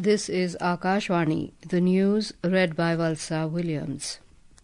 This is Akashvani, the news read by Valsa Williams.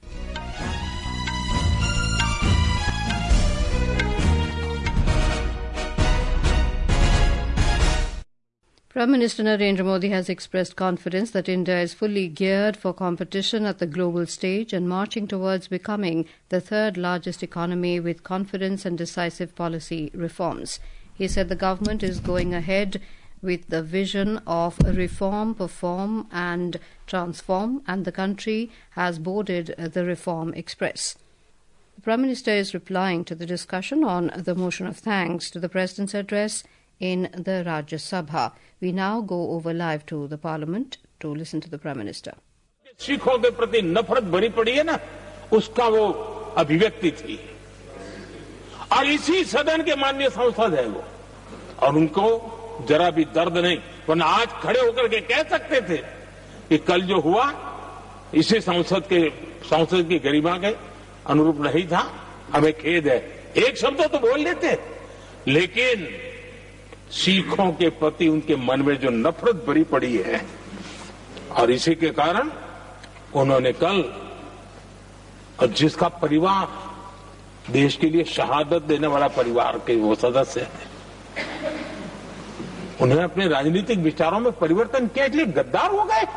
Prime Minister Narendra Modi has expressed confidence that India is fully geared for competition at the global stage and marching towards becoming the third largest economy with confidence and decisive policy reforms. He said the government is going ahead with the vision of reform, perform and transform, and the country has boarded the Reform Express. The Prime Minister is replying to the discussion on the motion of thanks to the President's address in the Rajya Sabha. We now go over live to the Parliament to listen to the Prime Minister. सिखों के प्रति नफरत भरी पड़ी है ना, उसका वो अभिव्यक्ति थी और इसी सदन के माननीय सांसद है वो, और उनको जरा भी दर्द नहीं, वरना आज खड़े होकर के कह सकते थे कि कल जो हुआ इसी संसद की गरिमा के अनुरूप नहीं था, हमें खेद है। एक शब्द तो बोल लेते, लेकिन सिखों के प्रति उनके मन में जो नफरत भरी पड़ी है और इसी के कारण उन्होंने कल, और जिसका परिवार देश के लिए शहादत देने वाला परिवार के वो सदस्य हैं, उन्होंने अपने राजनीतिक विचारों में परिवर्तन किया, इसलिए गद्दार हो गए।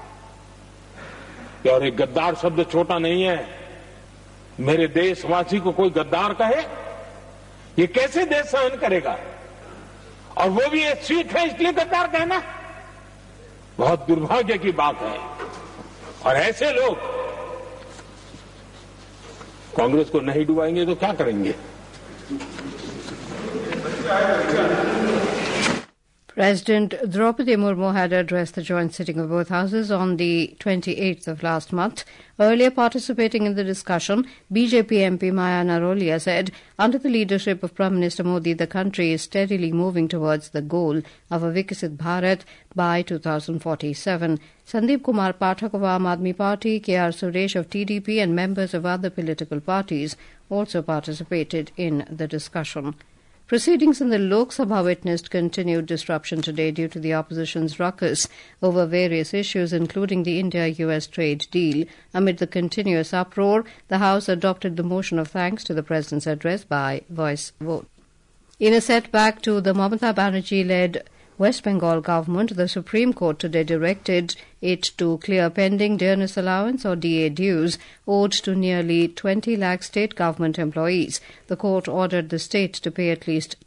और एक गद्दार शब्द छोटा नहीं है, मेरे देशवासी को कोई गद्दार कहे, ये कैसे देश सहन करेगा? और वो भी एक सीख है इसलिए गद्दार कहना बहुत दुर्भाग्य की बात है। और ऐसे लोग कांग्रेस को नहीं डुबाएंगे तो क्या करेंगे? President Draupadi Murmu had addressed the joint sitting of both houses on the 28th of last month. Earlier participating in the discussion, BJP MP Maya Narolia said, under the leadership of Prime Minister Modi, the country is steadily moving towards the goal of a Viksit Bharat by 2047. Sandeep Kumar Pathak of Aam Aadmi Party, K.R. Suresh of TDP and members of other political parties also participated in the discussion. Proceedings in the Lok Sabha witnessed continued disruption today due to the opposition's ruckus over various issues, including the India-US trade deal. Amid the continuous uproar, the House adopted the motion of thanks to the President's address by voice vote. In a setback to the Mamata Banerjee-led West Bengal government, the Supreme Court today directed it to clear pending dearness allowance or DA dues owed to nearly 20 lakh state government employees. The court ordered the state to pay at least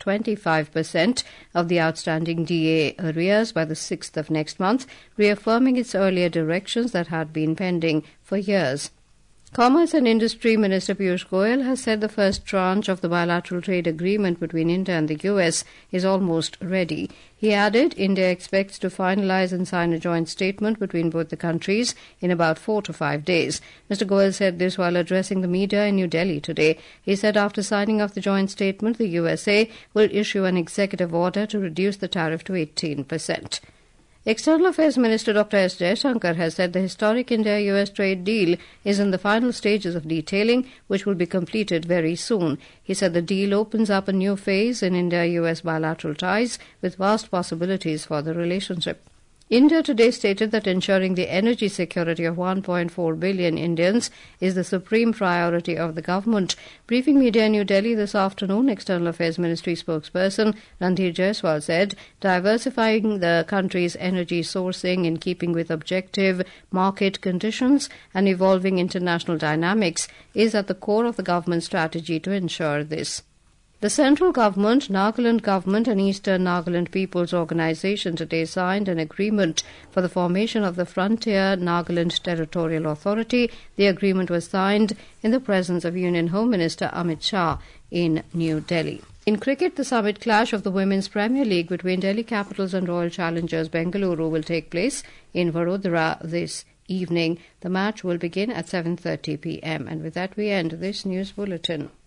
25% of the outstanding DA arrears by the 6th of next month, reaffirming its earlier directions that had been pending for years. Commerce and Industry Minister Piyush Goyal has said the first tranche of the bilateral trade agreement between India and the US is almost ready. He added, India expects to finalize and sign a joint statement between both the countries in about 4 to 5 days. Mr. Goyal said this while addressing the media in New Delhi today. He said after signing of the joint statement, the USA will issue an executive order to reduce the tariff to 18%. External Affairs Minister Dr. S. Jaishankar has said the historic India-US trade deal is in the final stages of detailing, which will be completed very soon. He said the deal opens up a new phase in India-US bilateral ties with vast possibilities for the relationship. India today stated that ensuring the energy security of 1.4 billion Indians is the supreme priority of the government. Briefing media in New Delhi this afternoon, External Affairs Ministry spokesperson Randhir Jaiswal said diversifying the country's energy sourcing in keeping with objective market conditions and evolving international dynamics is at the core of the government's strategy to ensure this. The central government, Nagaland government and Eastern Nagaland People's Organisation today signed an agreement for the formation of the Frontier Nagaland Territorial Authority. The agreement was signed in the presence of Union Home Minister Amit Shah in New Delhi. In cricket, the summit clash of the Women's Premier League between Delhi Capitals and Royal Challengers Bengaluru will take place in Vadodara this evening. The match will begin at 7:30 p.m. And with that we end this news bulletin.